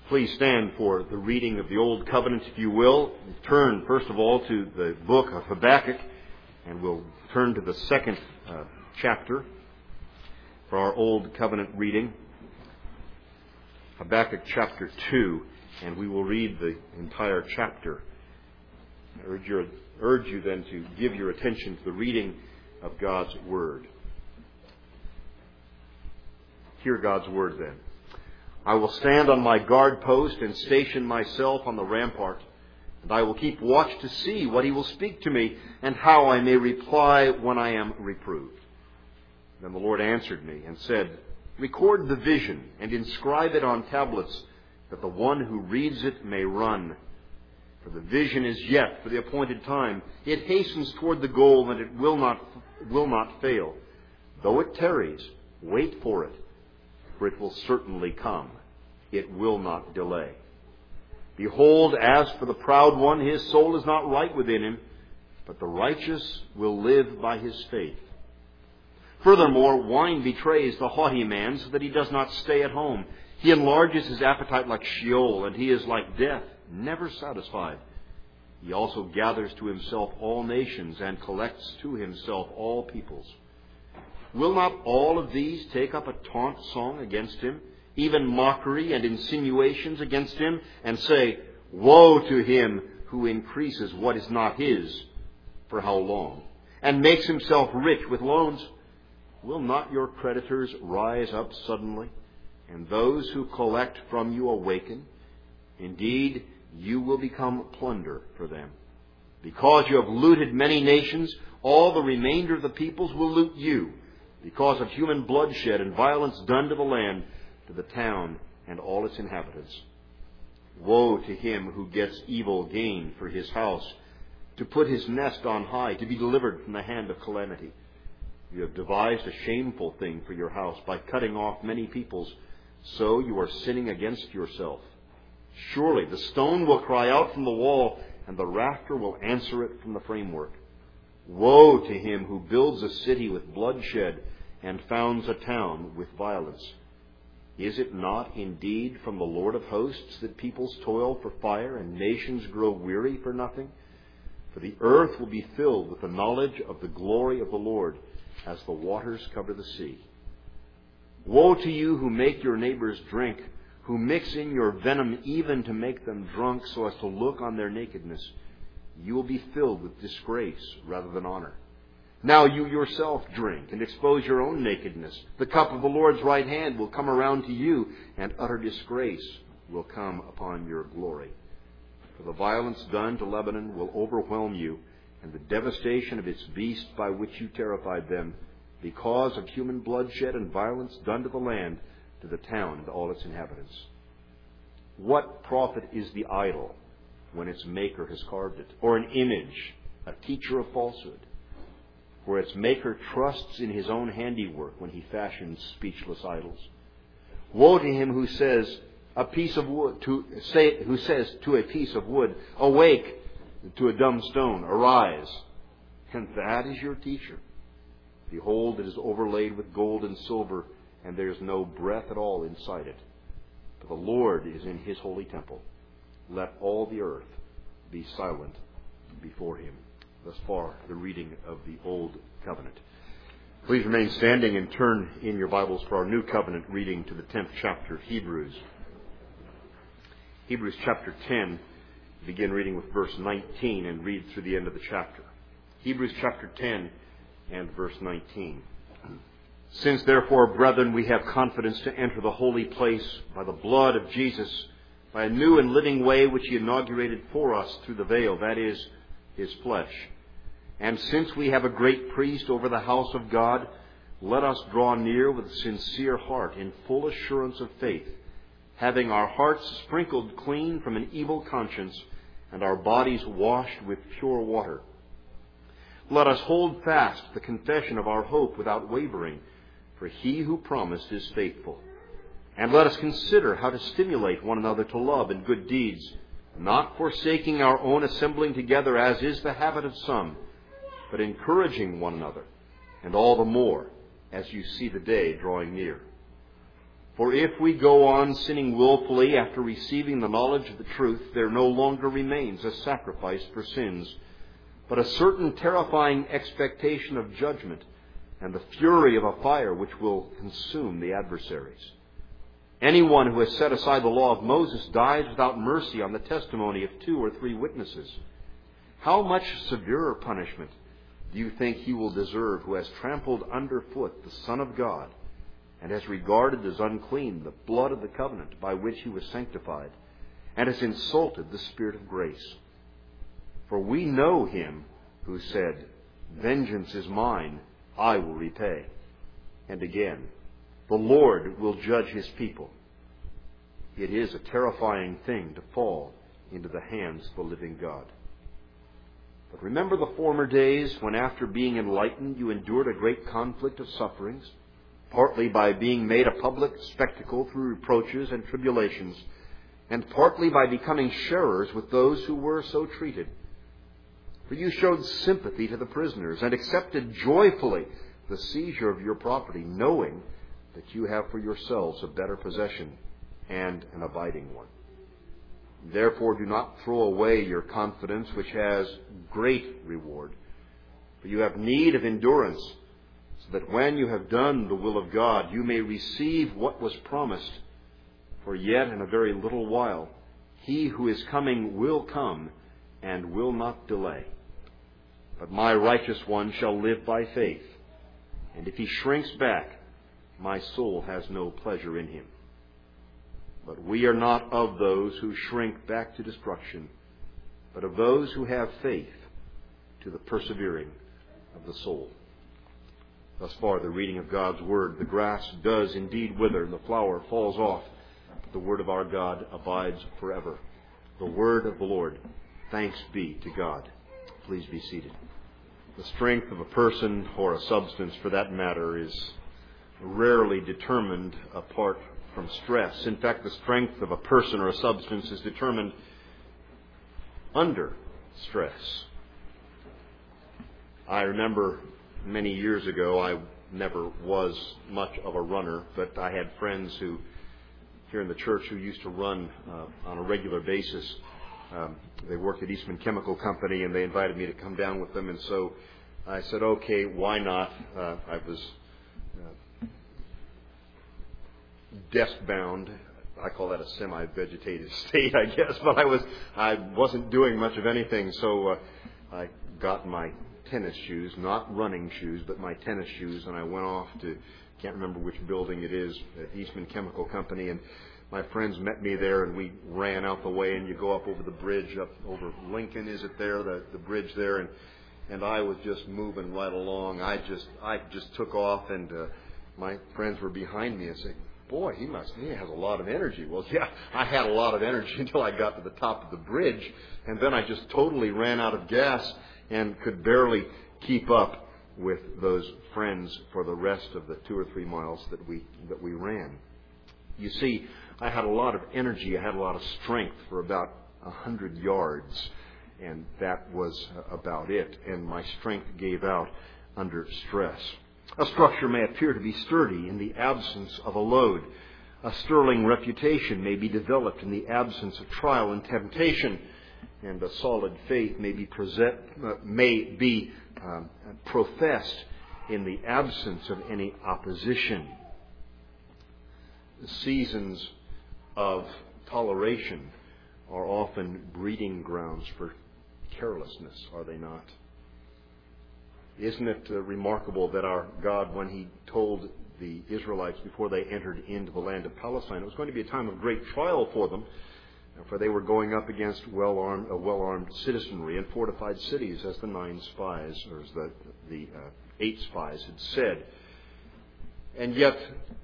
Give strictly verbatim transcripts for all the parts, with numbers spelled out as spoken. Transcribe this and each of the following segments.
Please stand for the reading of the Old Covenant, if you will. Turn, first of all, to the book of Habakkuk, and we'll turn to the second uh, chapter for our Old Covenant reading. Habakkuk chapter two, and we will read the entire chapter. I urge, your, urge you then to give your attention to the reading of God's Word. Hear God's Word then. I will stand on my guard post and station myself on the rampart, and I will keep watch to see what he will speak to me and how I may reply when I am reproved. Then the Lord answered me and said, record the vision and inscribe it on tablets, that the one who reads it may run. For the vision is yet for the appointed time. It hastens toward the goal, and it will not, will not fail. Though it tarries, wait for it, for it will certainly come. It will not delay. Behold, as for the proud one, his soul is not right within him, but the righteous will live by his faith. Furthermore, wine betrays the haughty man, so that he does not stay at home. He enlarges his appetite like Sheol, and he is like death, never satisfied. He also gathers to himself all nations, and collects to himself all peoples. Will not all of these take up a taunt song against him, even mockery and insinuations against him, and say, woe to him who increases what is not his, for how long, and makes himself rich with loans? Will not your creditors rise up suddenly, and those who collect from you awaken? Indeed, you will become plunder for them. Because you have looted many nations, all the remainder of the peoples will loot you, because of human bloodshed and violence done to the land, to the town and all its inhabitants. Woe to him who gets evil gain for his house, to put his nest on high, to be delivered from the hand of calamity. You have devised a shameful thing for your house by cutting off many peoples, so you are sinning against yourself. Surely the stone will cry out from the wall, and the rafter will answer it from the framework. Woe to him who builds a city with bloodshed and founds a town with violence. Is it not indeed from the Lord of hosts that peoples toil for fire and nations grow weary for nothing? For the earth will be filled with the knowledge of the glory of the Lord, as the waters cover the sea. Woe to you who make your neighbors drink, who mix in your venom even to make them drunk so as to look on their nakedness. You will be filled with disgrace rather than honor. Now you yourself drink and expose your own nakedness. The cup of the Lord's right hand will come around to you, and utter disgrace will come upon your glory. For the violence done to Lebanon will overwhelm you, and the devastation of its beasts by which you terrified them, because of human bloodshed and violence done to the land, to the town and all its inhabitants. What profit is the idol when its maker has carved it, or an image, a teacher of falsehood? For its maker trusts in his own handiwork when he fashions speechless idols. Woe to him who says a piece of wood to say who says to a piece of wood, awake, to a dumb stone, arise. And that is your teacher. Behold, it is overlaid with gold and silver, and there is no breath at all inside it. For the Lord is in his holy temple. Let all the earth be silent before him. Thus far, the reading of the Old Covenant. Please remain standing and turn in your Bibles for our New Covenant reading to the tenth chapter of Hebrews. Hebrews chapter ten, begin reading with verse nineteen and read through the end of the chapter. Hebrews chapter ten and verse nineteen. Since therefore, brethren, we have confidence to enter the holy place by the blood of Jesus, by a new and living way which he inaugurated for us through the veil, that is, his flesh. And since we have a great priest over the house of God, let us draw near with a sincere heart in full assurance of faith, having our hearts sprinkled clean from an evil conscience and our bodies washed with pure water. Let us hold fast the confession of our hope without wavering, for he who promised is faithful. And let us consider how to stimulate one another to love and good deeds, not forsaking our own assembling together as is the habit of some, but encouraging one another, and all the more as you see the day drawing near. For if we go on sinning willfully after receiving the knowledge of the truth, there no longer remains a sacrifice for sins, but a certain terrifying expectation of judgment and the fury of a fire which will consume the adversaries. Anyone who has set aside the law of Moses dies without mercy on the testimony of two or three witnesses. How much severer punishment do you think he will deserve who has trampled underfoot the Son of God and has regarded as unclean the blood of the covenant by which he was sanctified and has insulted the Spirit of grace? For we know him who said, "Vengeance is mine, I will repay." And again, "The Lord will judge his people." It is a terrifying thing to fall into the hands of the living God. But remember the former days when, after being enlightened, you endured a great conflict of sufferings, partly by being made a public spectacle through reproaches and tribulations, and partly by becoming sharers with those who were so treated. For you showed sympathy to the prisoners and accepted joyfully the seizure of your property, knowing that you have for yourselves a better possession and an abiding one. Therefore do not throw away your confidence, which has great reward. For you have need of endurance, so that when you have done the will of God, you may receive what was promised. For yet in a very little while, he who is coming will come and will not delay. But my righteous one shall live by faith, and if he shrinks back, my soul has no pleasure in him. But we are not of those who shrink back to destruction, but of those who have faith to the persevering of the soul. Thus far, the reading of God's Word. The grass does indeed wither, and the flower falls off, but the Word of our God abides forever. The Word of the Lord. Thanks be to God. Please be seated. The strength of a person, or a substance for that matter, is rarely determined apart from stress. In fact, the strength of a person or a substance is determined under stress. I remember many years ago, I never was much of a runner, but I had friends who, here in the church, who used to run uh, on a regular basis. Um, they worked at Eastman Chemical Company, and they invited me to come down with them, and so I said, okay, why not? Uh, I was uh, desk-bound. I call that a semi-vegetative state, I guess, but I was I wasn't doing much of anything, so uh, I got my tennis shoes, not running shoes, but my tennis shoes, and I went off to, can't remember which building it is, at Eastman Chemical Company, and my friends met me there, and we ran out the way, and you go up over the bridge, up over Lincoln, is it there, the, the bridge there, and and I was just moving right along. I just I just took off, and uh, my friends were behind me and said, boy, he must, he has a lot of energy. Well, yeah, I had a lot of energy until I got to the top of the bridge, and then I just totally ran out of gas and could barely keep up with those friends for the rest of the two or three miles that we that we ran. You see, I had a lot of energy, I had a lot of strength for about a hundred yards, and that was about it, and my strength gave out under stress. A structure may appear to be sturdy in the absence of a load. A sterling reputation may be developed in the absence of trial and temptation, and a solid faith may be present, uh, may be um, professed in the absence of any opposition. The seasons of toleration are often breeding grounds for carelessness, are they not? Isn't it uh, remarkable that our God, when He told the Israelites before they entered into the land of Palestine, it was going to be a time of great trial for them, for they were going up against well-armed, a well-armed citizenry and fortified cities, as the nine spies, or as the, the uh, eight spies had said. And yet,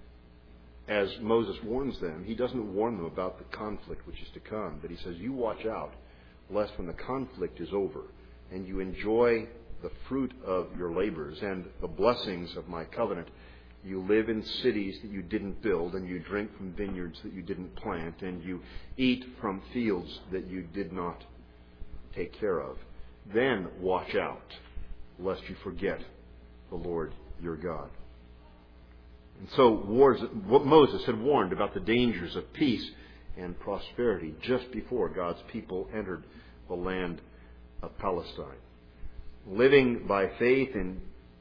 as Moses warns them, he doesn't warn them about the conflict which is to come, but he says, you watch out, lest when the conflict is over and you enjoy the fruit of your labors and the blessings of my covenant, you live in cities that you didn't build, and you drink from vineyards that you didn't plant, and you eat from fields that you did not take care of. Then watch out, lest you forget the Lord your God. And so wars, Moses had warned about the dangers of peace and prosperity just before God's people entered the land of Palestine. Living by faith in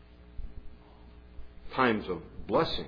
times of blessing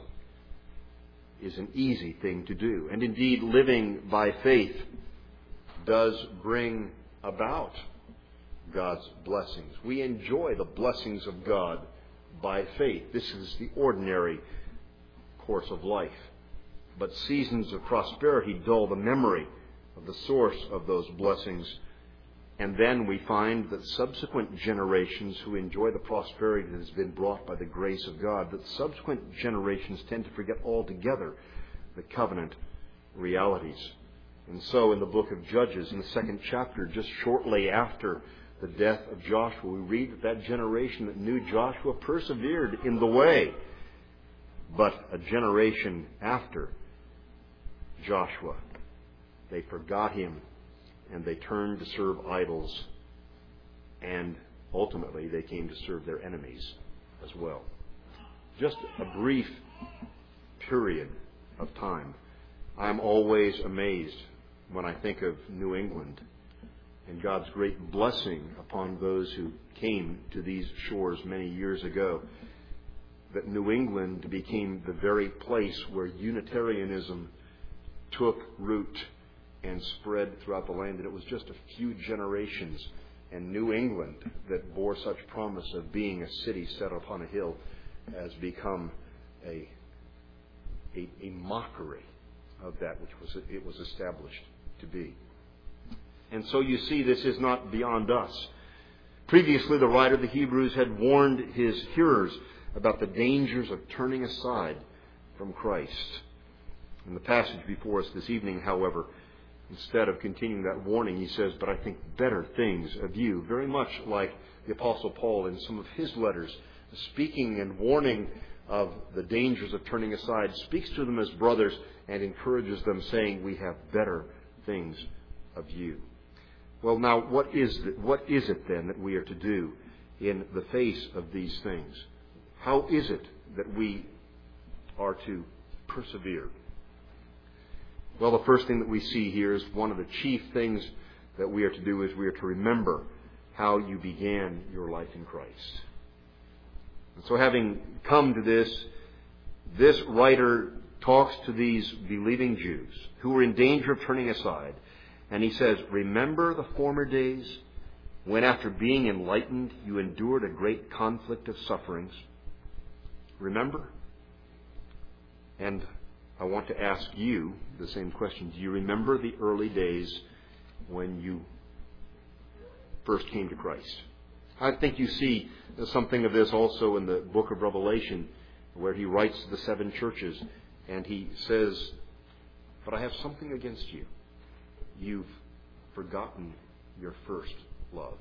is an easy thing to do. And indeed, living by faith does bring about God's blessings. We enjoy the blessings of God by faith. This is the ordinary course of life. But seasons of prosperity dull the memory of the source of those blessings. And then we find that subsequent generations who enjoy the prosperity that has been brought by the grace of God, that subsequent generations tend to forget altogether the covenant realities. And so in the book of Judges, in the second chapter, just shortly after the death of Joshua, we read that that generation that knew Joshua persevered in the way. But a generation after Joshua, they forgot him and they turned to serve idols, and ultimately they came to serve their enemies as well. Just a brief period of time. I'm always amazed when I think of New England and God's great blessing upon those who came to these shores many years ago, that New England became the very place where Unitarianism took root and spread throughout the land. And it was just a few generations and New England that bore such promise of being a city set upon a hill has become a, a, a mockery of that which was it was established to be. And so you see, this is not beyond us. Previously, the writer of the Hebrews had warned his hearers about the dangers of turning aside from Christ. In the passage before us this evening, however, instead of continuing that warning, he says, "But I think better things of you," very much like the Apostle Paul in some of his letters, speaking and warning of the dangers of turning aside, speaks to them as brothers and encourages them, saying, "We have better things of you." Well, now, what is the, what is it then that we are to do in the face of these things? How is it that we are to persevere? Well, the first thing that we see here is one of the chief things that we are to do is we are to remember how you began your life in Christ. And so having come to this, this writer talks to these believing Jews who were in danger of turning aside. And he says, "Remember the former days when after being enlightened you endured a great conflict of sufferings." Remember? And I want to ask you the same question. Do you remember the early days when you first came to Christ? I think you see something of this also in the book of Revelation, where he writes to the seven churches and he says, "But I have something against you. You've forgotten your first love."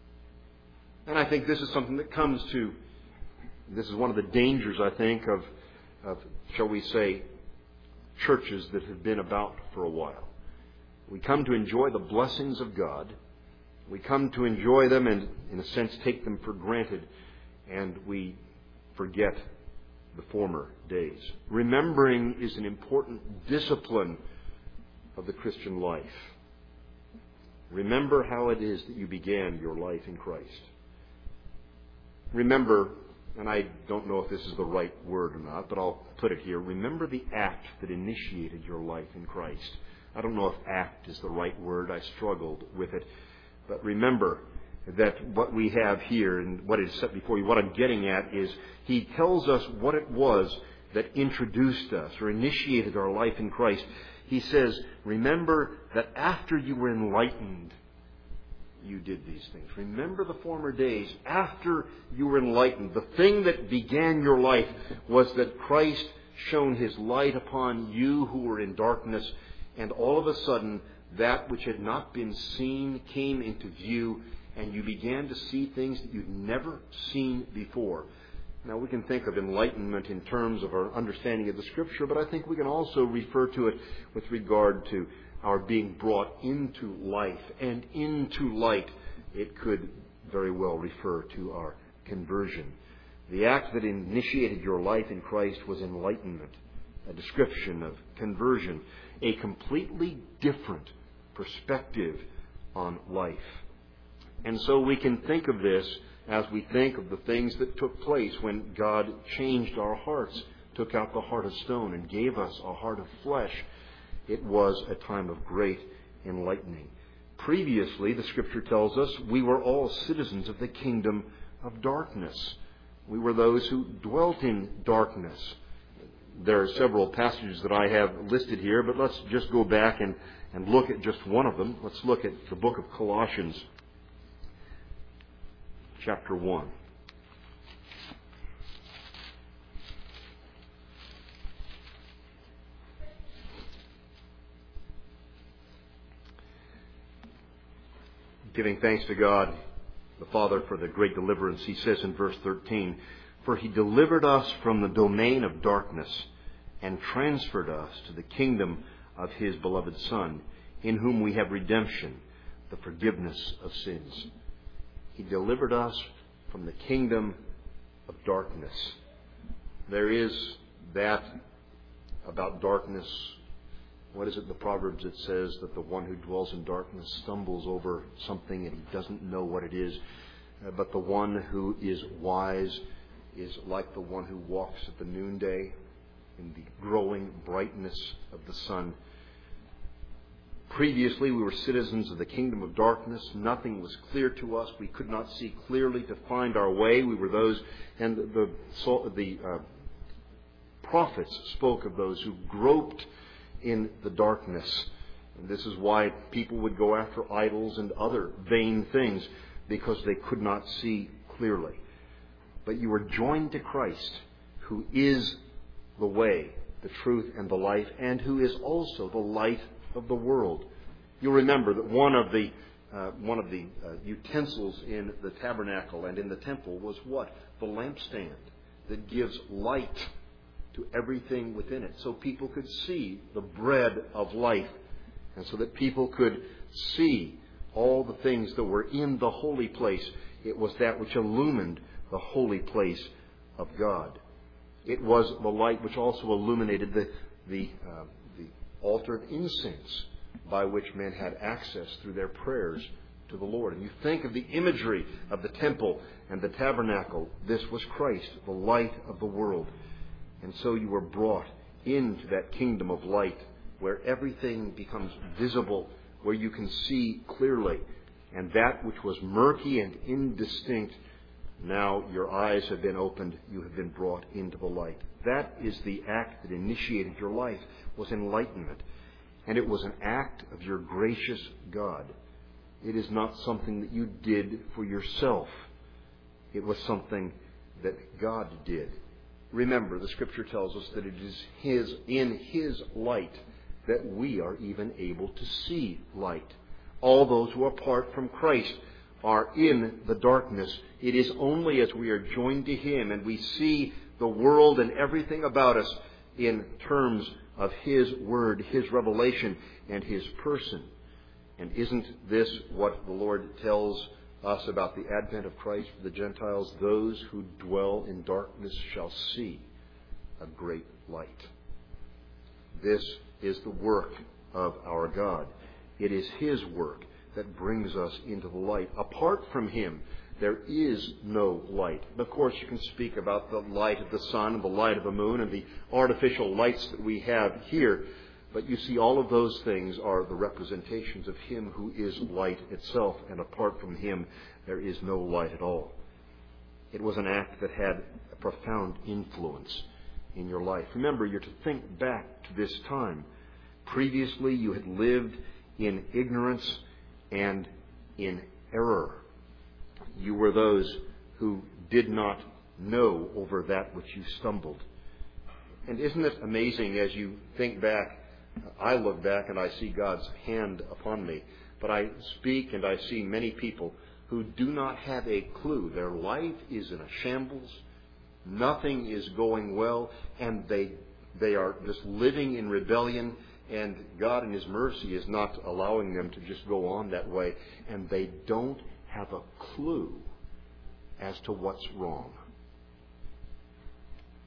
And I think this is something that comes to, this is one of the dangers, I think, of, of shall we say, churches that have been about for a while. We come to enjoy the blessings of God. We come to enjoy them and, in a sense, take them for granted, and we forget the former days. Remembering is an important discipline of the Christian life. Remember how it is that you began your life in Christ. Remember, and I don't know if this is the right word or not, but I'll put it here. Remember the act that initiated your life in Christ. I don't know if act is the right word. I struggled with it. But remember that what we have here and what is set before you, what I'm getting at is he tells us what it was that introduced us or initiated our life in Christ. He says, remember that after you were enlightened, you did these things. Remember the former days after you were enlightened. The thing that began your life was that Christ shone his light upon you who were in darkness, and all of a sudden that which had not been seen came into view, and you began to see things that you'd never seen before. Now, we can think of enlightenment in terms of our understanding of the Scripture, but I think we can also refer to it with regard to our being brought into life and into light. It could very well refer to our conversion. The act that initiated your life in Christ was enlightenment, a description of conversion, a completely different perspective on life. And so we can think of this as we think of the things that took place when God changed our hearts, took out the heart of stone and gave us a heart of flesh. It was a time of great enlightening. Previously, the Scripture tells us, we were all citizens of the kingdom of darkness. We were those who dwelt in darkness. There are several passages that I have listed here, but let's just go back and, and look at just one of them. Let's look at the book of Colossians, chapter one. Giving thanks to God, the Father, for the great deliverance, he says in verse thirteen, "For he delivered us from the domain of darkness and transferred us to the kingdom of his beloved Son, in whom we have redemption, the forgiveness of sins." He delivered us from the kingdom of darkness. There is that about darkness. What is it in the Proverbs that says that the one who dwells in darkness stumbles over something and he doesn't know what it is? Uh, but the one who is wise is like the one who walks at the noonday in the growing brightness of the sun. Previously, we were citizens of the kingdom of darkness. Nothing was clear to us. We could not see clearly to find our way. We were those, and the, the, the uh, prophets spoke of those who groped in the darkness. And this is why people would go after idols and other vain things, because they could not see clearly. But you were joined to Christ, who is the way, the truth, and the life, and who is also the light of the world. You'll remember that one of the uh, one of the uh, utensils in the tabernacle and in the temple was what? The lampstand that gives light to everything within it, so people could see the bread of life, and so that people could see all the things that were in the holy place. It was that which illumined the holy place of God. It was the light which also illuminated the the, uh, the altar of incense by which men had access through their prayers to the Lord. And you think of the imagery of the temple and the tabernacle. This was Christ, the light of the world. And so you were brought into that kingdom of light where everything becomes visible, where you can see clearly. And that which was murky and indistinct, now your eyes have been opened, you have been brought into the light. That is the act that initiated your life, was enlightenment. And it was an act of your gracious God. It is not something that you did for yourself. It was something that God did. Remember, the Scripture tells us that it is His, in His light that we are even able to see light. All those who are apart from Christ are in the darkness. It is only as we are joined to Him and we see the world and everything about us in terms of His Word, His revelation, and His person. And isn't this what the Lord tells us about the advent of Christ for the Gentiles? Those who dwell in darkness shall see a great light. This is the work of our God. It is His work that brings us into the light. Apart from Him, there is no light. Of course, you can speak about the light of the sun and the light of the moon and the artificial lights that we have here. But you see, all of those things are the representations of Him who is light itself. And apart from Him, there is no light at all. It was an act that had a profound influence in your life. Remember, you're to think back to this time. Previously, you had lived in ignorance and in error. You were those who did not know over that which you stumbled. And isn't it amazing as you think back? I look back and I see God's hand upon me. But I speak and I see many people who do not have a clue. Their life is in a shambles. Nothing is going well. And they they are just living in rebellion. And God in His mercy is not allowing them to just go on that way. And they don't have a clue as to what's wrong.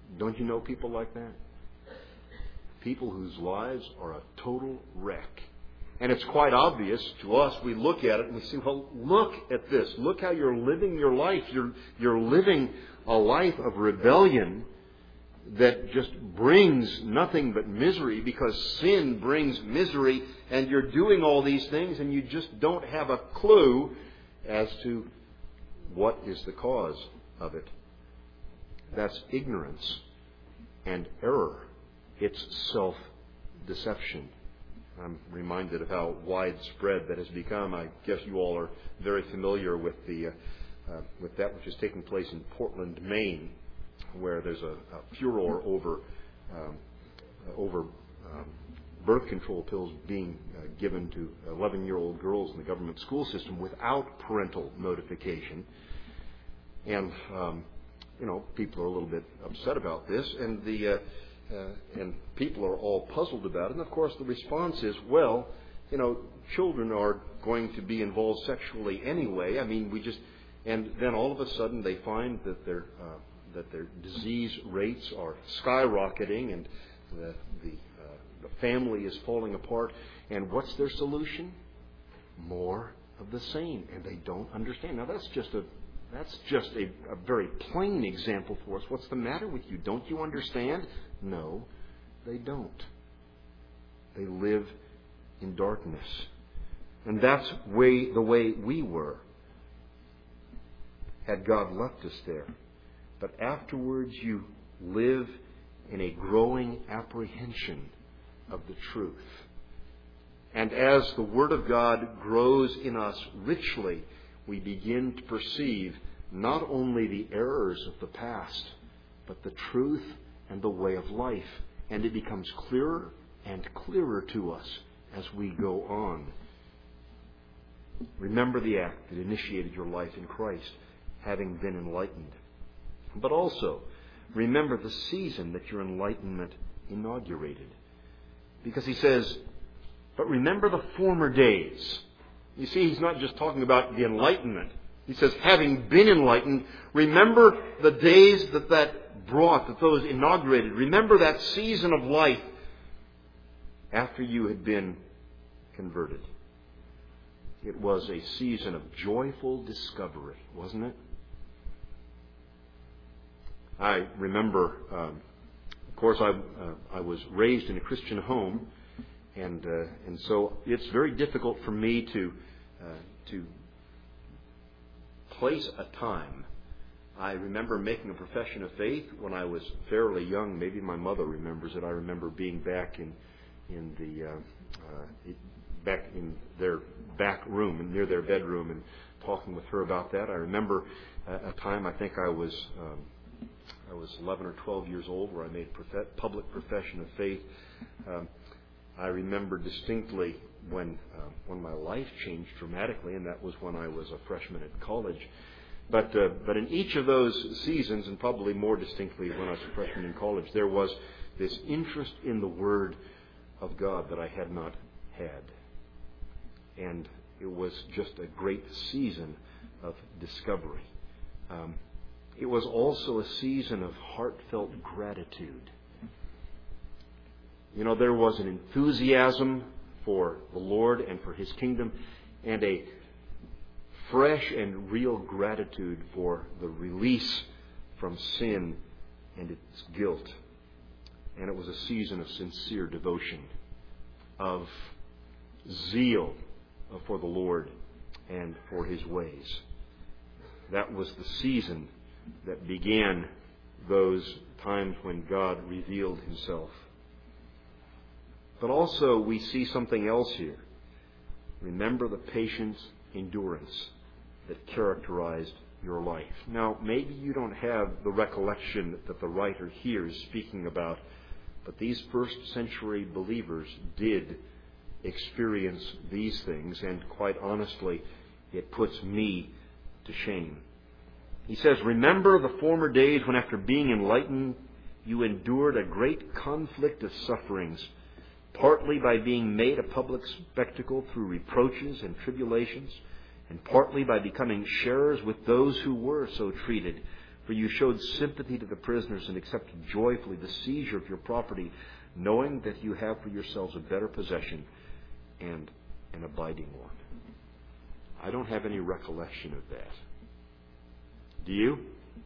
Don't you know people like that? People whose lives are a total wreck. And it's quite obvious to us. We look at it and we see, well, look at this. Look how you're living your life. You're, you're living a life of rebellion that just brings nothing but misery, because sin brings misery, and you're doing all these things and you just don't have a clue as to what is the cause of it. That's ignorance and error. It's self-deception. I'm reminded of how widespread that has become. I guess you all are very familiar with the uh, uh, with that which is taking place in Portland, Maine, where there's a, a furor over um, uh, over um, birth control pills being uh, given to eleven-year-old girls in the government school system without parental notification. And um, you know, people are a little bit upset about this, and the uh, uh, and people are all puzzled about it. And of course, the response is, well, you know, children are going to be involved sexually anyway. I mean, we just, and then all of a sudden they find that their uh, that their disease rates are skyrocketing, and the the, uh, the family is falling apart. And what's their solution? More of the same, and they don't understand. Now that's just a That's just a, a very plain example for us. What's the matter with you? Don't you understand? No, they don't. They live in darkness. And that's way, the way we were had God left us there. But afterwards you live in a growing apprehension of the truth. And as the Word of God grows in us richly, we begin to perceive not only the errors of the past, but the truth and the way of life. And it becomes clearer and clearer to us as we go on. Remember the act that initiated your life in Christ, having been enlightened. But also, remember the season that your enlightenment inaugurated. Because he says, but remember the former days. You see, he's not just talking about the enlightenment. He says, having been enlightened, remember the days that that brought, that those inaugurated. Remember that season of life after you had been converted. It was a season of joyful discovery, wasn't it? I remember, um, of course, I, uh, I was raised in a Christian home, and uh, and so it's very difficult for me to uh, to place a time. I remember making a profession of faith when I was fairly young. Maybe my mother remembers it. I remember being back in in the uh, uh, back in their back room, near their bedroom, and talking with her about that. I remember a, a time. I think I was um, I was eleven or twelve years old, where I made prof- public profession of faith. Um, I remember distinctly when uh, when my life changed dramatically, and that was when I was a freshman at college. But uh, but in each of those seasons, and probably more distinctly when I was a freshman in college, there was this interest in the Word of God that I had not had. And it was just a great season of discovery. Um, it was also a season of heartfelt gratitude. You know, there was an enthusiasm for the Lord and for His kingdom, and a fresh and real gratitude for the release from sin and its guilt. And it was a season of sincere devotion, of zeal for the Lord and for His ways. That was the season that began those times when God revealed Himself. But also we see something else here. Remember the patience, endurance that characterized your life. Now, maybe you don't have the recollection that the writer here is speaking about, but these first century believers did experience these things, and quite honestly, it puts me to shame. He says, remember the former days when after being enlightened, you endured a great conflict of sufferings, partly by being made a public spectacle through reproaches and tribulations, and partly by becoming sharers with those who were so treated. For you showed sympathy to the prisoners and accepted joyfully the seizure of your property, knowing that you have for yourselves a better possession and an abiding one. I don't have any recollection of that. Do you?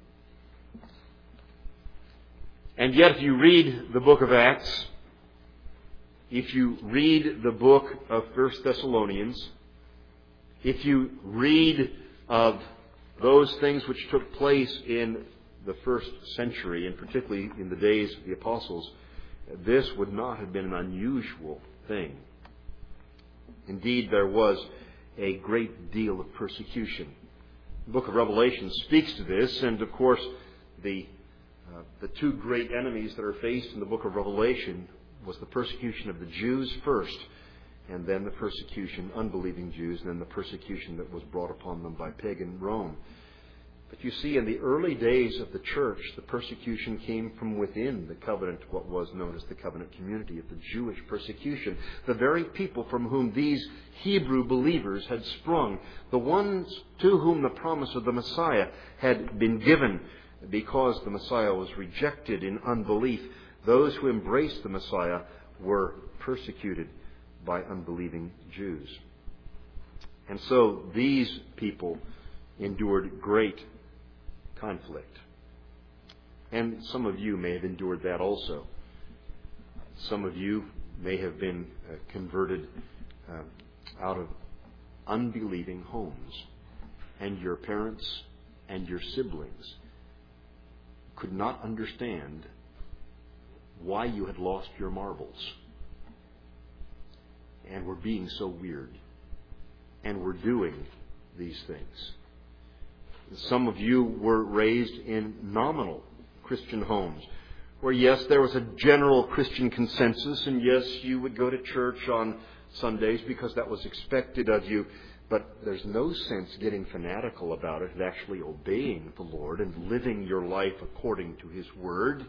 And yet, if you read the book of Acts, if you read the book of First Thessalonians, if you read of those things which took place in the first century, and particularly in the days of the apostles, this would not have been an unusual thing. Indeed, there was a great deal of persecution. The book of Revelation speaks to this, and of course, the uh, the two great enemies that are faced in the book of Revelation was the persecution of the Jews first, and then the persecution, unbelieving Jews, and then the persecution that was brought upon them by pagan Rome. But you see, in the early days of the church, the persecution came from within the covenant, what was known as the covenant community, of the Jewish persecution. The very people from whom these Hebrew believers had sprung, the ones to whom the promise of the Messiah had been given because the Messiah was rejected in unbelief, those who embraced the Messiah were persecuted by unbelieving Jews. And so these people endured great conflict. And some of you may have endured that also. Some of you may have been uh, converted uh, out of unbelieving homes, and your parents and your siblings could not understand why you had lost your marbles and were being so weird and were doing these things. Some of you were raised in nominal Christian homes where, yes, there was a general Christian consensus, and yes, you would go to church on Sundays because that was expected of you, but there's no sense getting fanatical about it and actually obeying the Lord and living your life according to His Word.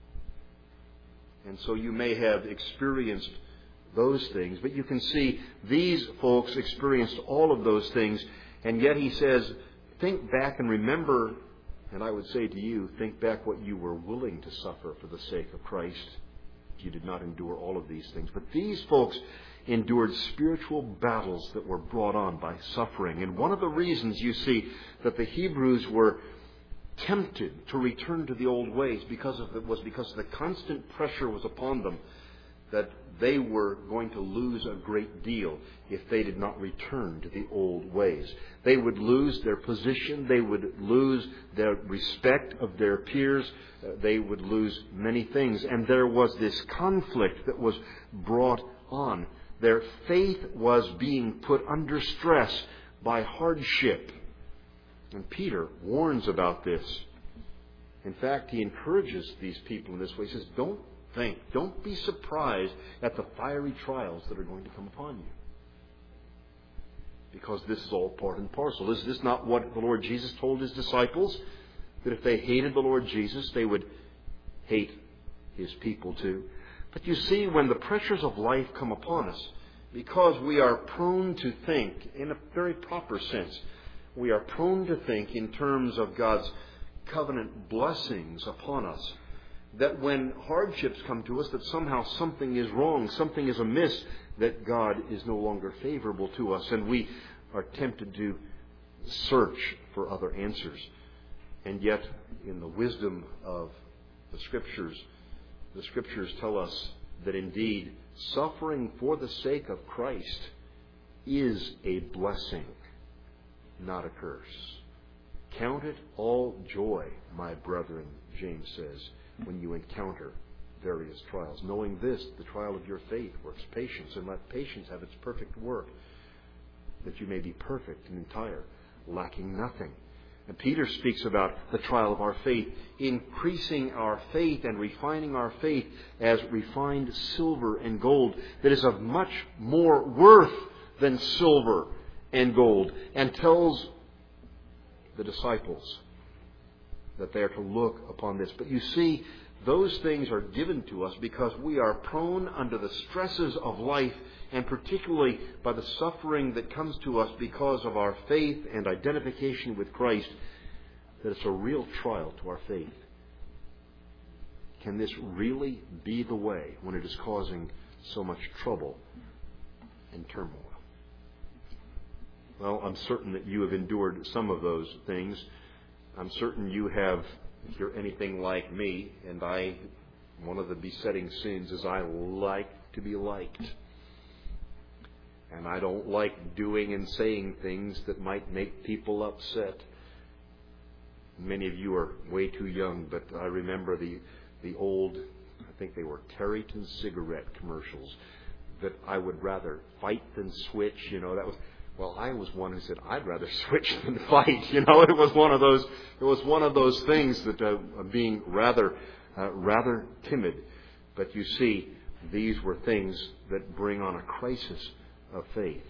And so you may have experienced those things, but you can see these folks experienced all of those things, and yet he says, think back and remember, and I would say to you, think back what you were willing to suffer for the sake of Christ. You did not endure all of these things. But these folks endured spiritual battles that were brought on by suffering. And one of the reasons you see that the Hebrews were tempted to return to the old ways because of it was because the constant pressure was upon them that they were going to lose a great deal if they did not return to the old ways. They would lose their position. They would lose their respect of their peers. Uh, they would lose many things. And there was this conflict that was brought on. Their faith was being put under stress by hardship. And Peter warns about this. In fact, he encourages these people in this way. He says, don't think, don't be surprised at the fiery trials that are going to come upon you. Because this is all part and parcel. Is this not what the Lord Jesus told His disciples? That if they hated the Lord Jesus, they would hate His people too. But you see, when the pressures of life come upon us, because we are prone to think, in a very proper sense, we are prone to think in terms of God's covenant blessings upon us, that when hardships come to us, that somehow something is wrong, something is amiss, that God is no longer favorable to us, and we are tempted to search for other answers. And yet, in the wisdom of the Scriptures, the Scriptures tell us that indeed suffering for the sake of Christ is a blessing, not a curse. Count it all joy, my brethren, James says, when you encounter various trials, knowing this, the trial of your faith works patience, and let patience have its perfect work, that you may be perfect and entire, lacking nothing. And Peter speaks about the trial of our faith, increasing our faith and refining our faith as refined silver and gold that is of much more worth than silver and gold, and tells the disciples that they are to look upon this. But you see, those things are given to us because we are prone under the stresses of life, and particularly by the suffering that comes to us because of our faith and identification with Christ. that it's a real trial to our faith. Can this really be the way when it is causing so much trouble and turmoil? Well, I'm certain that you have endured some of those things. I'm certain you have, if you're anything like me, and I, one of the besetting sins is I like to be liked. And I don't like doing and saying things that might make people upset. Many of you are way too young, but I remember the the old, I think they were Terryton cigarette commercials, that I would rather fight than switch. You know, that was, well, I was one who said I'd rather switch than fight. You know, it was one of those, it was one of those things that uh, being rather, uh, rather timid. But you see, these were things that bring on a crisis of faith.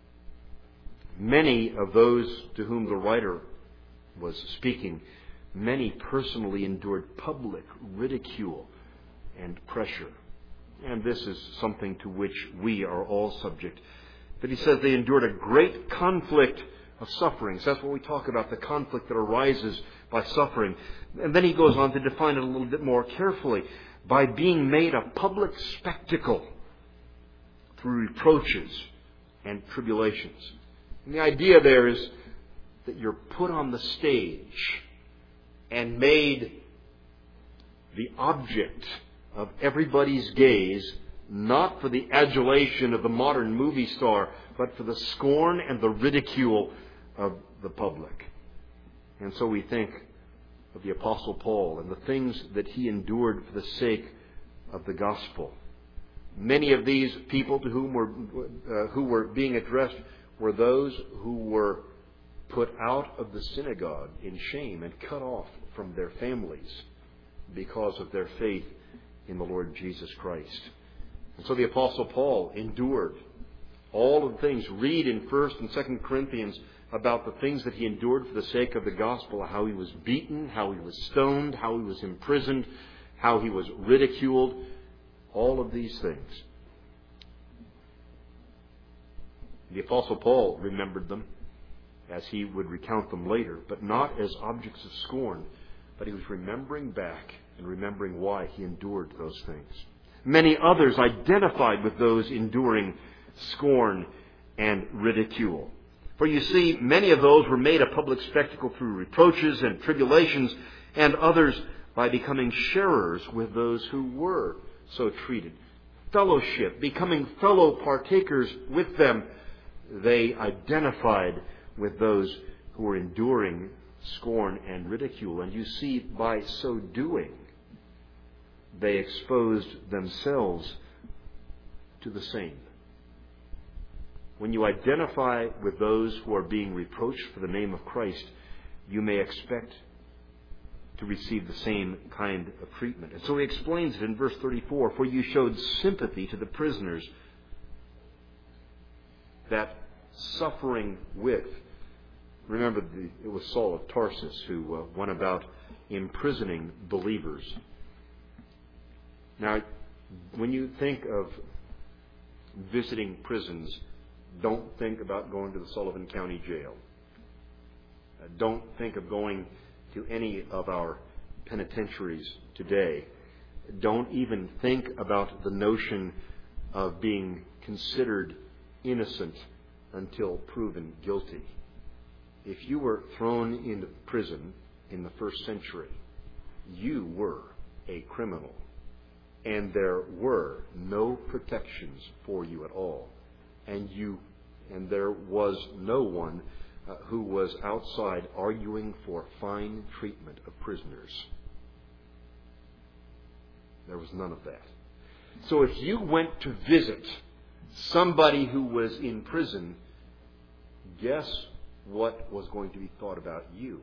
Many of those to whom the writer was speaking, many personally endured public ridicule and pressure. And this is something to which we are all subject. But he says they endured a great conflict of sufferings. That's what we talk about, the conflict that arises by suffering. And then he goes on to define it a little bit more carefully. By being made a public spectacle through reproaches and tribulations. And the idea there is that you're put on the stage and made the object of everybody's gaze, not for the adulation of the modern movie star, but for the scorn and the ridicule of the public. And so we think of the Apostle Paul and the things that he endured for the sake of the gospel. Many of these people to whom were uh, who were being addressed were those who were put out of the synagogue in shame and cut off from their families because of their faith in the Lord Jesus Christ. And so the Apostle Paul endured all of the things. Read in First and Second Corinthians about the things that he endured for the sake of the gospel, how he was beaten, how he was stoned, how he was imprisoned, how he was ridiculed, all of these things. The Apostle Paul remembered them, as he would recount them later, but not as objects of scorn, but he was remembering back and remembering why he endured those things. Many others identified with those enduring scorn and ridicule. For you see, many of those were made a public spectacle through reproaches and tribulations, and others by becoming sharers with those who were so treated. Fellowship, becoming fellow partakers with them, they identified with those who were enduring scorn and ridicule. And you see, by so doing, they exposed themselves to the same. When you identify with those who are being reproached for the name of Christ, you may expect to receive the same kind of treatment. And so he explains it in verse thirty-four, for you showed sympathy to the prisoners that suffering with. Remember, the, it was Saul of Tarsus who uh, went about imprisoning believers. Now, when you think of visiting prisons, don't think about going to the Sullivan County Jail. Uh, don't think of going to any of our penitentiaries today. Don't even think about the notion of being considered innocent until proven guilty. If you were thrown into prison in the first century, you were a criminal, and there were no protections for you at all, and you, and there was no one uh, who was outside arguing for fine treatment of prisoners. There was none of that. So if you went to visit somebody who was in prison, guess what was going to be thought about you?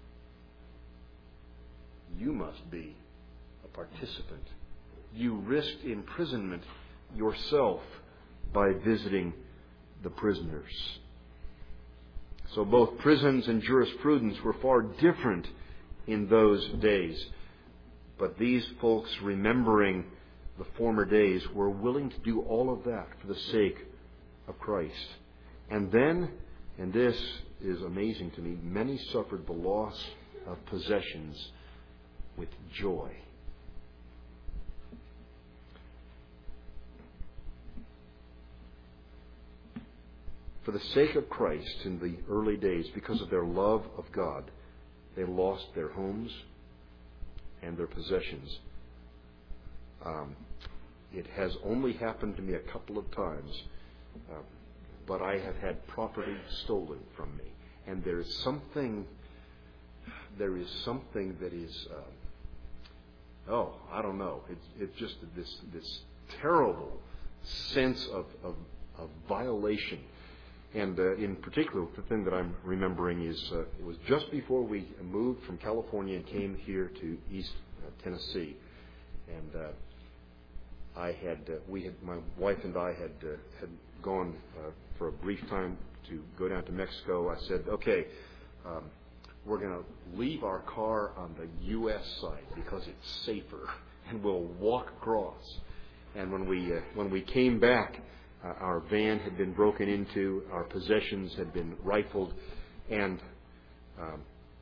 You must be a participant. You risked imprisonment yourself by visiting the prisoners. So both prisons and jurisprudence were far different in those days. But these folks, remembering the former days, were willing to do all of that for the sake of Christ. And then, and this is amazing to me, many suffered the loss of possessions with joy. For the sake of Christ in the early days, because of their love of God, they lost their homes and their possessions. Um, it has only happened to me a couple of times, uh, but I have had property stolen from me. And there is something, there is something that is, uh, oh, I don't know. It's, it's just this this terrible sense of, of, of violation. And uh, in particular, the thing that I'm remembering is uh, it was just before we moved from California and came here to East uh, Tennessee, and uh, I had uh, we had my wife and I had uh, had gone uh, for a brief time to go down to Mexico. I said, okay, um, we're going to leave our car on the U S side because it's safer, and we'll walk across. And when we uh, when we came back, Uh, our van had been broken into, our possessions had been rifled, and um,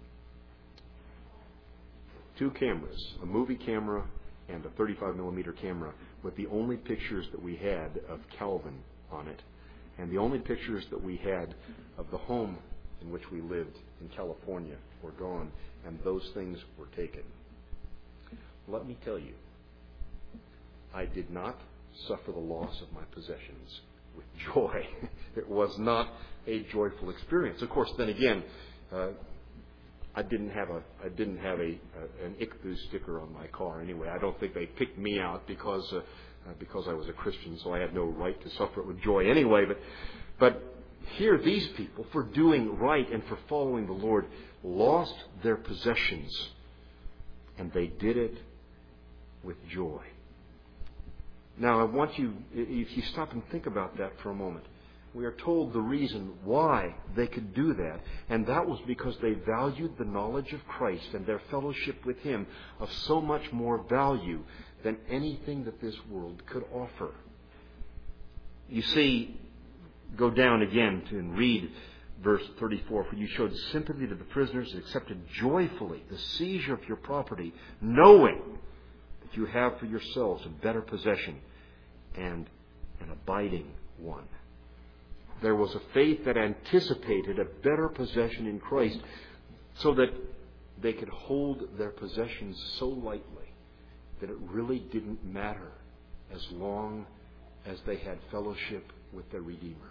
two cameras, a movie camera and a thirty-five millimeter camera, with the only pictures that we had of Calvin on it, and the only pictures that we had of the home in which we lived in California were gone, and those things were taken. Let me tell you, I did not suffer the loss of my possessions with joy. It was not a joyful experience. Of course, then again, uh, I didn't have a I didn't have a, a an Ichthus sticker on my car anyway. I don't think they picked me out because uh, uh, because I was a Christian, so I had no right to suffer it with joy anyway. But but here, these people, for doing right and for following the Lord, lost their possessions, and they did it with joy. Now, I want you, if you stop and think about that for a moment, we are told the reason why they could do that, and that was because they valued the knowledge of Christ and their fellowship with Him of so much more value than anything that this world could offer. You see, go down again and read verse thirty-four. For you showed sympathy to the prisoners, accepted joyfully the seizure of your property, knowing you have for yourselves a better possession and an abiding one. There was a faith that anticipated a better possession in Christ, so that they could hold their possessions so lightly that it really didn't matter as long as they had fellowship with their Redeemer.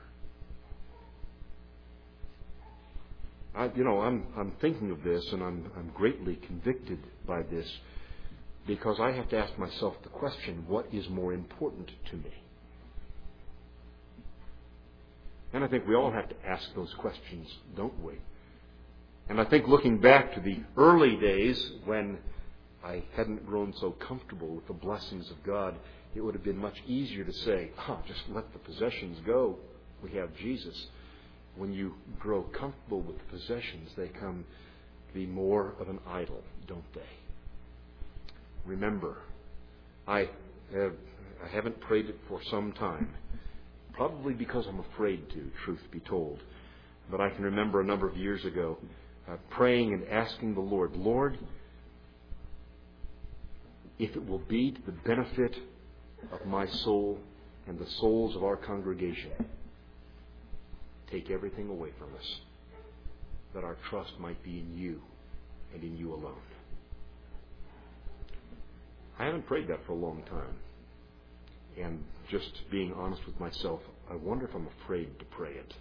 I, you know, I'm I'm thinking of this, and I'm I'm greatly convicted by this. Because I have to ask myself the question, what is more important to me? And I think we all have to ask those questions, don't we? And I think looking back to the early days when I hadn't grown so comfortable with the blessings of God, it would have been much easier to say, oh, just let the possessions go. We have Jesus. When you grow comfortable with the possessions, they come to be more of an idol, don't they? Remember, I have I haven't prayed it for some time, probably because I'm afraid to, truth be told. But I can remember a number of years ago uh, praying and asking the Lord, Lord, if it will be to the benefit of my soul and the souls of our congregation, take everything away from us, that our trust might be in you and in you alone. I haven't prayed that for a long time. And just being honest with myself, I wonder if I'm afraid to pray it.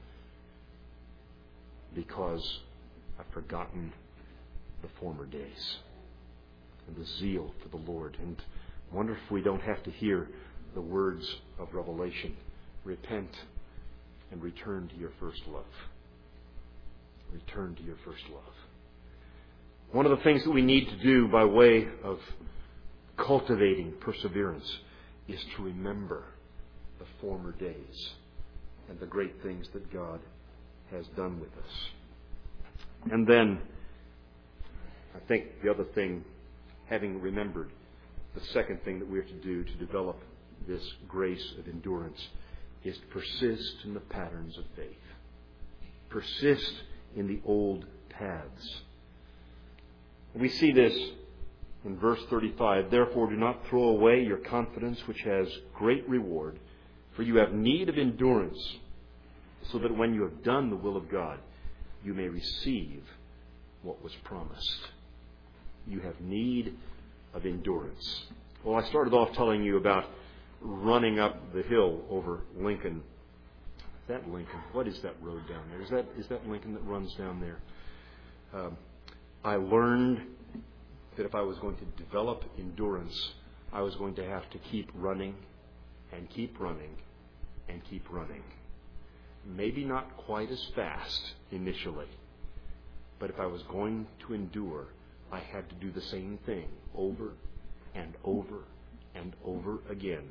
Because I've forgotten the former days and the zeal for the Lord. And wonder if we don't have to hear the words of Revelation. Repent and return to your first love. Return to your first love. One of the things that we need to do by way of cultivating perseverance is to remember the former days and the great things that God has done with us. And then, I think the other thing, having remembered, the second thing that we are to do to develop this grace of endurance is to persist in the patterns of faith. Persist in the old paths. We see this in verse thirty-five. Therefore do not throw away your confidence, which has great reward, for you have need of endurance, so that when you have done the will of God, you may receive what was promised. You have need of endurance. Well, I started off telling you about running up the hill over Lincoln. Is that Lincoln? What is that road down there? Is that is that Lincoln that runs down there? Um, I learned that if I was going to develop endurance, I was going to have to keep running and keep running and keep running. Maybe not quite as fast initially, but if I was going to endure, I had to do the same thing over and over and over again.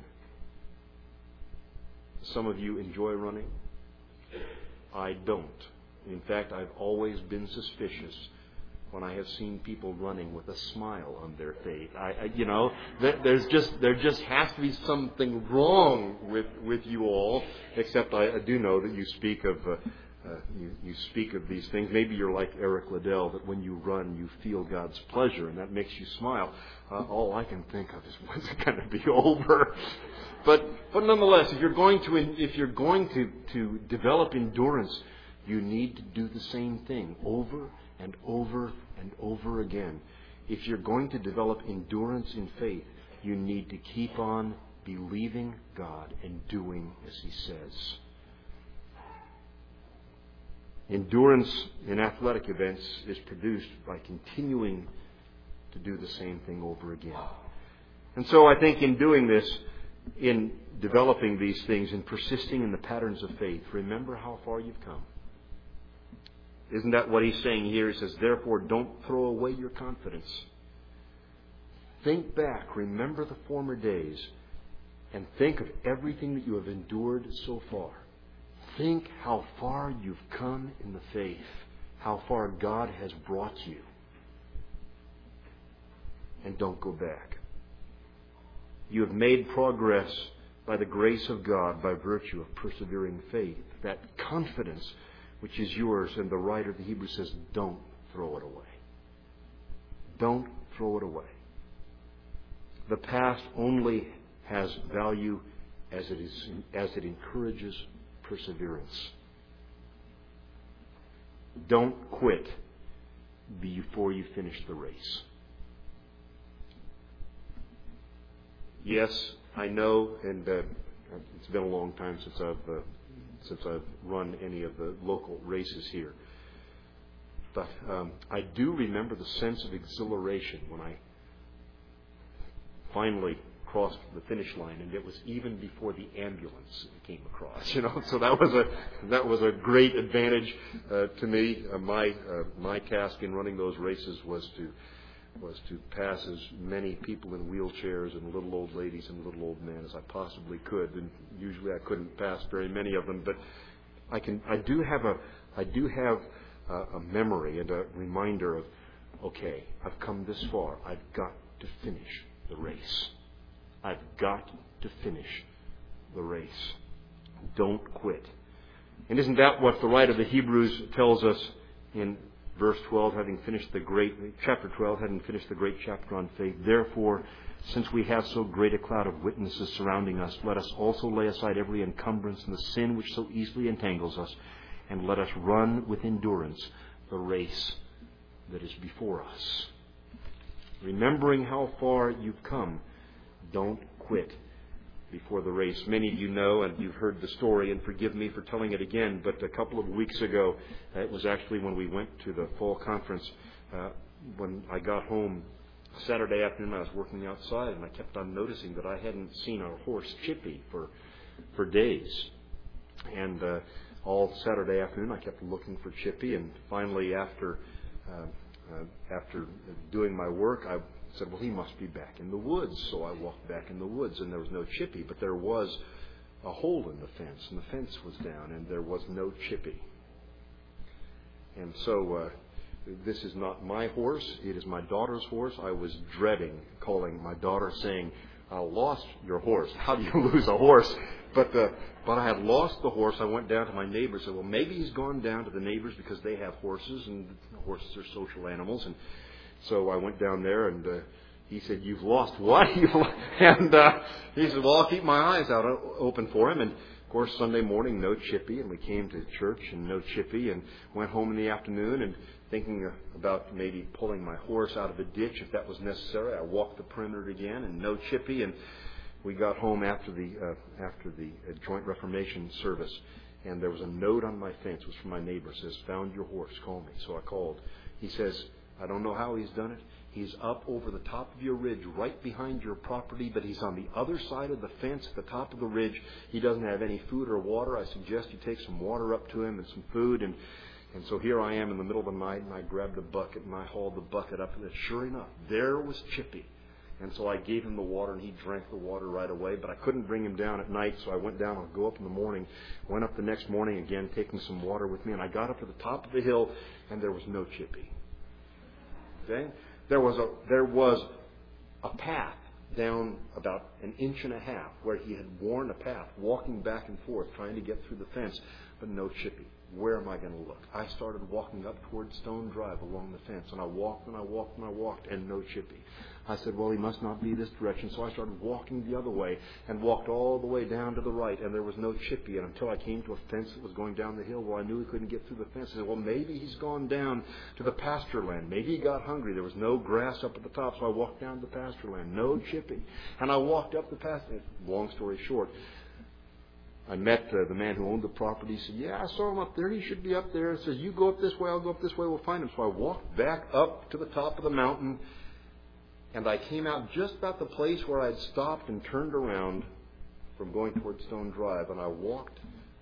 Some of you enjoy running. I don't. In fact, I've always been suspicious when I have seen people running with a smile on their face. I, I you know, there's just there just has to be something wrong with with you all. Except I, I do know that you speak of uh, uh, you, you speak of these things. Maybe you're like Eric Liddell, that when you run, you feel God's pleasure, and that makes you smile. Uh, all I can think of is when's it going to be over? But but nonetheless, if you're going to if you're going to to develop endurance, you need to do the same thing over and over and over again. If you're going to develop endurance in faith, you need to keep on believing God and doing as He says. Endurance in athletic events is produced by continuing to do the same thing over again. And so I think in doing this, in developing these things and persisting in the patterns of faith, remember how far you've come. Isn't that what he's saying here? He says, therefore, don't throw away your confidence. Think back, remember the former days, and think of everything that you have endured so far. Think how far you've come in the faith, how far God has brought you. And don't go back. You have made progress by the grace of God, by virtue of persevering faith. That confidence which is yours, and the writer of the Hebrews says, don't throw it away. Don't throw it away. The past only has value as it is as it encourages perseverance. Don't quit before you finish the race. Yes, I know, and uh, it's been a long time since I've uh, since I've run any of the local races here. But um, I do remember the sense of exhilaration when I finally crossed the finish line, and it was even before the ambulance came across. You know, so that was a that was a great advantage uh, to me. Uh, my uh, my task in running those races was to was to pass as many people in wheelchairs and little old ladies and little old men as I possibly could. And usually I couldn't pass very many of them, but I can. I do have a. I do have a, a memory and a reminder of, okay, I've come this far. I've got to finish the race. I've got to finish the race. Don't quit. And isn't that what the writer of the Hebrews tells us in verse twelve, having finished the great, chapter twelve, having finished the great chapter on faith? Therefore, since we have so great a cloud of witnesses surrounding us, let us also lay aside every encumbrance and the sin which so easily entangles us, and let us run with endurance the race that is before us. Remembering how far you've come, don't quit before the race. Many of you know, and you've heard the story, and forgive me for telling it again, but a couple of weeks ago, uh, it was actually when we went to the fall conference, uh, when I got home Saturday afternoon, I was working outside, and I kept on noticing that I hadn't seen our horse Chippy for for days. And uh, all Saturday afternoon, I kept looking for Chippy, and finally, after uh, uh, after doing my work, I said, well, he must be back in the woods. So I walked back in the woods, and there was no Chippy, but there was a hole in the fence, and the fence was down, and there was no Chippy. And so uh, this is not my horse. It is my daughter's horse. I was dreading calling my daughter saying, I lost your horse. How do you lose a horse? But uh, but I had lost the horse. I went down to my neighbors and said, well, maybe he's gone down to the neighbors because they have horses, and horses are social animals. And So I went down there, and uh, he said, "You've lost what?" You've lost? And uh, he said, "Well, I'll keep my eyes out open for him." And of course, Sunday morning, no Chippy, and we came to church and no Chippy, and went home in the afternoon and thinking about maybe pulling my horse out of a ditch if that was necessary. I walked the perimeter again, and no Chippy, and we got home after the uh, after the uh, Joint Reformation service, and there was a note on my fence. It was from my neighbor. It says, "Found your horse. Call me." So I called. He says, "I don't know how he's done it. He's up over the top of your ridge, right behind your property, but he's on the other side of the fence at the top of the ridge. He doesn't have any food or water. I suggest you take some water up to him and some food." And and so here I am in the middle of the night, and I grabbed a bucket, and I hauled the bucket up, and sure enough, there was Chippy. And so I gave him the water, and he drank the water right away. But I couldn't bring him down at night, so I went down. I'll go up in the morning. Went up the next morning again, taking some water with me. And I got up to the top of the hill, and there was no Chippy. Okay? There was a there was a path down about an inch and a half where he had worn a path, walking back and forth, trying to get through the fence, but no Chippy. Where am I going to look? I started walking up toward Stone Drive along the fence, and I walked and I walked and I walked, and no Chippy. I said, well, he must not be this direction. So I started walking the other way and walked all the way down to the right, and there was no Chippy. And until I came to a fence that was going down the hill, well, I knew he couldn't get through the fence. I said, well, maybe he's gone down to the pasture land. Maybe he got hungry. There was no grass up at the top, so I walked down to the pasture land. No Chippy. And I walked up the pasture. Long story short, I met uh, the man who owned the property. He said, yeah, I saw him up there. He should be up there. He says, you go up this way, I'll go up this way, we'll find him. So I walked back up to the top of the mountain, and I came out just about the place where I'd stopped and turned around from going toward Stone Drive, and I walked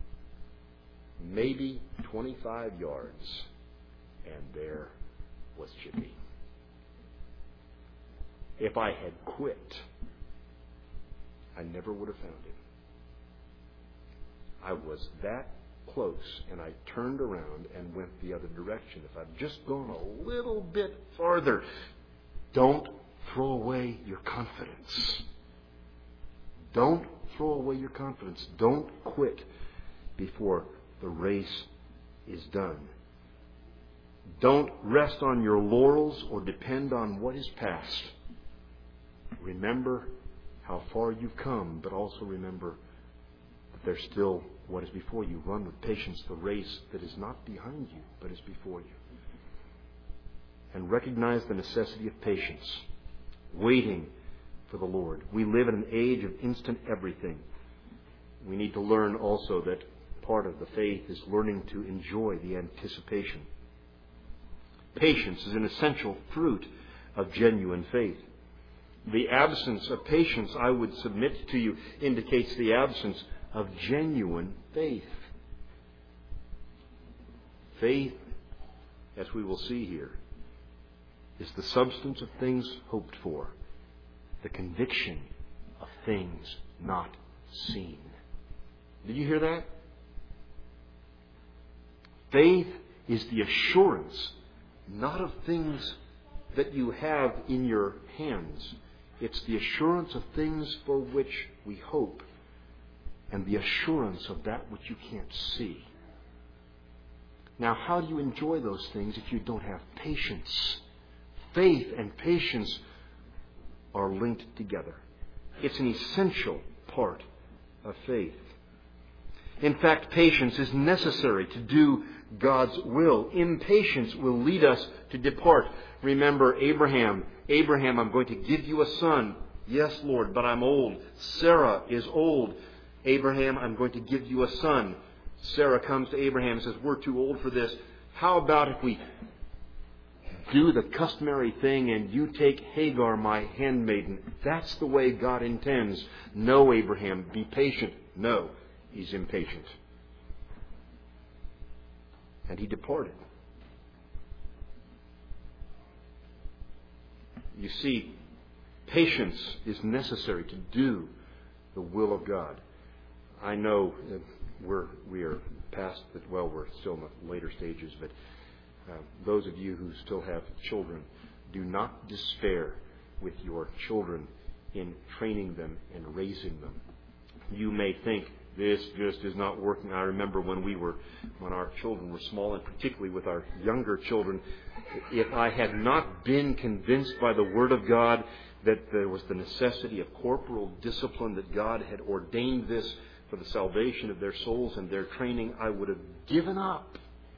maybe twenty-five yards, and there was Chippy. If I had quit, I never would have found him. I was that close, and I turned around and went the other direction. If I'd just gone a little bit farther, don't throw away your confidence. Don't throw away your confidence. Don't quit before the race is done. Don't rest on your laurels or depend on what is past. Remember how far you've come, but also remember that there's still what is before you. Run with patience the race that is not behind you, but is before you. And recognize the necessity of patience, waiting for the Lord. We live in an age of instant everything. We need to learn also that part of the faith is learning to enjoy the anticipation. Patience is an essential fruit of genuine faith. The absence of patience, I would submit to you, indicates the absence of genuine faith. Faith, as we will see here, is the substance of things hoped for, the conviction of things not seen. Did you hear that? Faith is the assurance, not of things that you have in your hands. It's the assurance of things for which we hope, and the assurance of that which you can't see. Now, how do you enjoy those things if you don't have patience? Faith and patience are linked together. It's an essential part of faith. In fact, patience is necessary to do God's will. Impatience will lead us to depart. Remember Abraham. Abraham, I'm going to give you a son. Yes, Lord, but I'm old. Sarah is old. Abraham, I'm going to give you a son. Sarah comes to Abraham and says, we're too old for this. How about if we do the customary thing and you take Hagar, my handmaiden? That's the way God intends. No, Abraham, be patient. No, he's impatient. And he departed. You see, patience is necessary to do the will of God. I know we're we are past the, well, we're still in the later stages, but uh, those of you who still have children, do not despair with your children in training them and raising them. You may think this just is not working. I remember when we were, when our children were small, and particularly with our younger children, if I had not been convinced by the Word of God that there was the necessity of corporal discipline, that God had ordained this for the salvation of their souls and their training, I would have given up.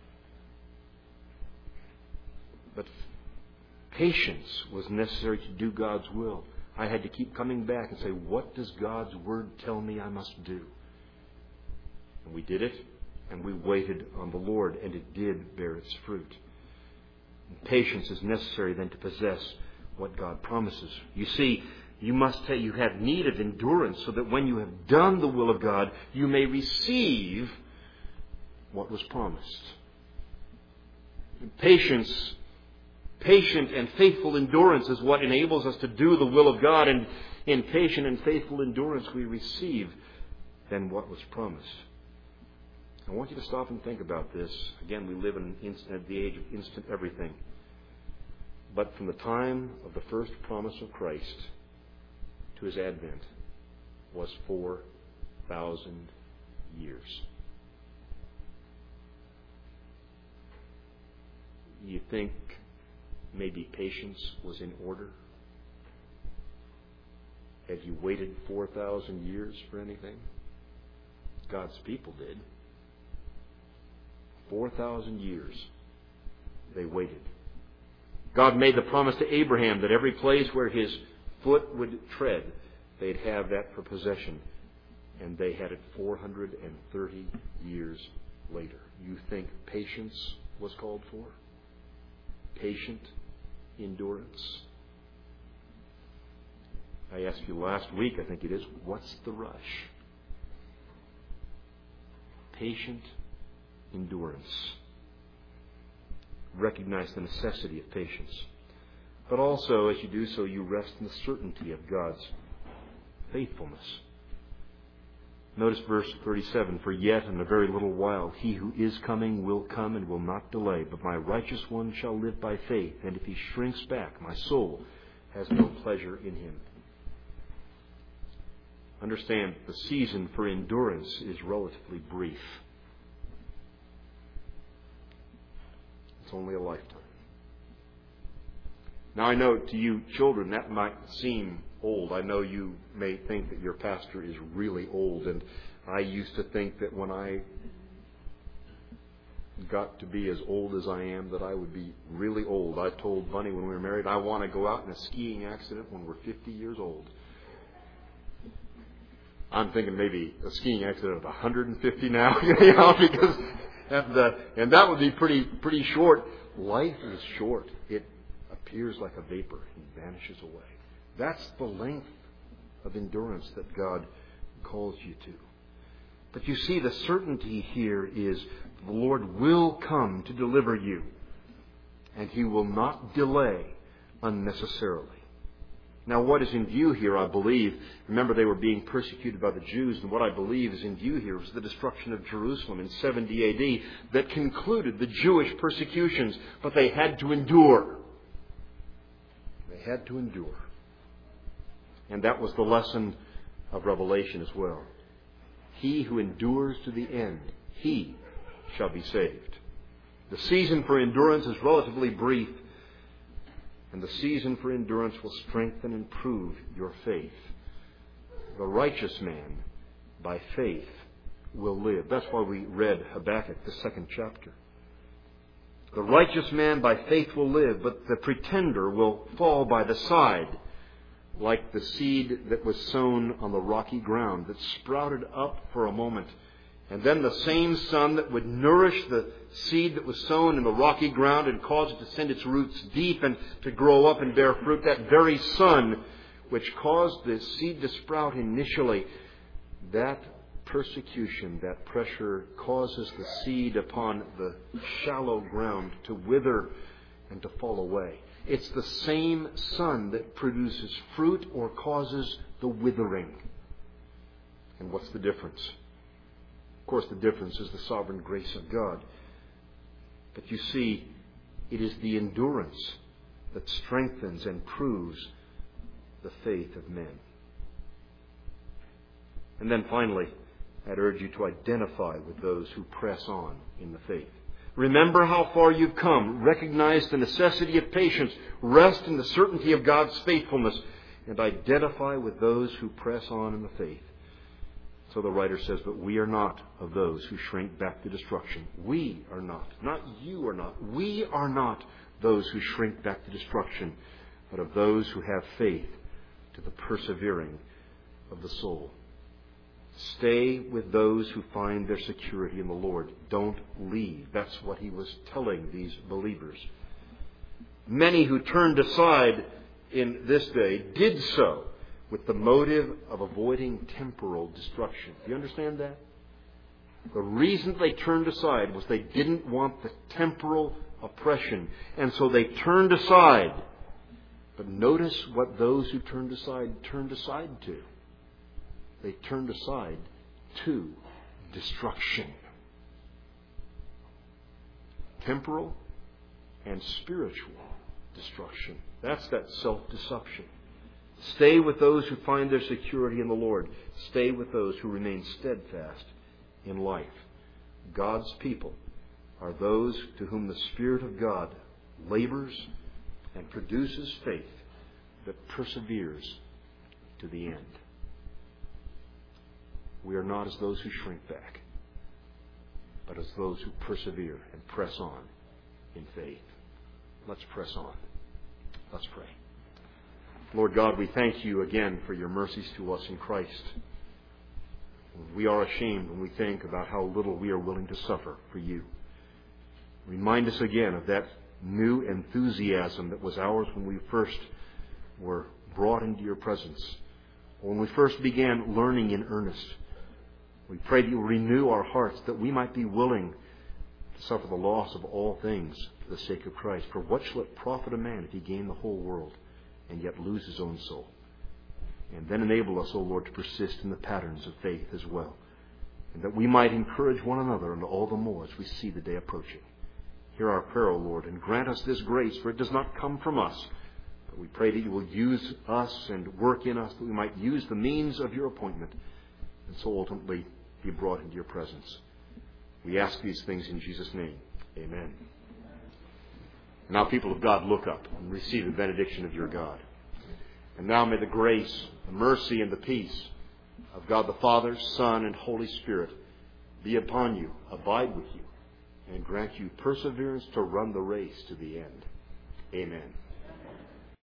But patience was necessary to do God's will. I had to keep coming back and say, what does God's Word tell me I must do? And we did it, and we waited on the Lord, and it did bear its fruit. And patience is necessary then to possess what God promises. You see, you must say you have need of endurance so that when you have done the will of God, you may receive what was promised. Patience, patient and faithful endurance is what enables us to do the will of God, and in patient and faithful endurance we receive then what was promised. I want you to stop and think about this. Again, we live in instant, the age of instant everything. But from the time of the first promise of Christ to His advent was four thousand years. You think maybe patience was in order? Have you waited four thousand years for anything? God's people did. four thousand years they waited. God made the promise to Abraham that every place where his foot would tread, they'd have that for possession. And they had it four hundred thirty years later. You think patience was called for? Patient endurance? I asked you last week, I think it is, what's the rush? Patient endurance. Recognize the necessity of patience. But also, as you do so, you rest in the certainty of God's faithfulness. Notice verse thirty-seven, for yet in a very little while he who is coming will come and will not delay, but my righteous one shall live by faith, and if he shrinks back, my soul has no pleasure in him. Understand, the season for endurance is relatively brief. It's only a lifetime. Now I know to you children that might seem old. I know you may think that your pastor is really old, and I used to think that when I got to be as old as I am that I would be really old. I told Bunny when we were married, I want to go out in a skiing accident when we're fifty years old. I'm thinking maybe a skiing accident of one hundred fifty now, you know, because and, uh, and that would be pretty pretty short. Life is short. It appears like a vapor and vanishes away. That's the length of endurance that God calls you to. But you see, the certainty here is the Lord will come to deliver you, and He will not delay unnecessarily. Now, what is in view here, I believe, remember they were being persecuted by the Jews, and what I believe is in view here was the destruction of Jerusalem in seventy A D that concluded the Jewish persecutions, but they had to endure. They had to endure. And that was the lesson of Revelation as well. He who endures to the end, he shall be saved. The season for endurance is relatively brief, and the season for endurance will strengthen and prove your faith. The righteous man, by faith, will live. That's why we read Habakkuk, the second chapter. The righteous man by faith will live, but the pretender will fall by the side, like the seed that was sown on the rocky ground, that sprouted up for a moment. And then the same sun that would nourish the seed that was sown in the rocky ground and cause it to send its roots deep and to grow up and bear fruit, that very sun which caused the seed to sprout initially, that persecution, that pressure causes the seed upon the shallow ground to wither and to fall away. It's the same sun that produces fruit or causes the withering. And what's the difference? Of course, the difference is the sovereign grace of God. But you see, it is the endurance that strengthens and proves the faith of men. And then finally, I'd urge you to identify with those who press on in the faith. Remember how far you've come. Recognize the necessity of patience. Rest in the certainty of God's faithfulness. And identify with those who press on in the faith. So the writer says, but we are not of those who shrink back to destruction. We are not. Not you are not. We are not those who shrink back to destruction, but of those who have faith to the persevering of the soul. Stay with those who find their security in the Lord. Don't leave. That's what he was telling these believers. Many who turned aside in this day did so with the motive of avoiding temporal destruction. Do you understand that? The reason they turned aside was they didn't want the temporal oppression. And so they turned aside. But notice what those who turned aside turned aside to. They turned aside to destruction. Temporal and spiritual destruction. That's that self-deception. Stay with those who find their security in the Lord. Stay with those who remain steadfast in life. God's people are those to whom the Spirit of God labors and produces faith that perseveres to the end. We are not as those who shrink back, but as those who persevere and press on in faith. Let's press on. Let's pray. Lord God, we thank you again for your mercies to us in Christ. We are ashamed when we think about how little we are willing to suffer for you. Remind us again of that new enthusiasm that was ours when we first were brought into your presence, when we first began learning in earnest. We pray that you will renew our hearts, that we might be willing to suffer the loss of all things for the sake of Christ. For what shall it profit a man if he gain the whole world and yet lose his own soul? And then enable us, O Lord, to persist in the patterns of faith as well, and that we might encourage one another, and all the more as we see the day approaching. Hear our prayer, O Lord, and grant us this grace, for it does not come from us. But we pray that you will use us and work in us, that we might use the means of your appointment, and so ultimately be brought into your presence. We ask these things in Jesus' name. Amen. Now, people of God, look up and receive the benediction of your God. And now may the grace, the mercy, and the peace of God the Father, Son, and Holy Spirit be upon you, abide with you, and grant you perseverance to run the race to the end. Amen.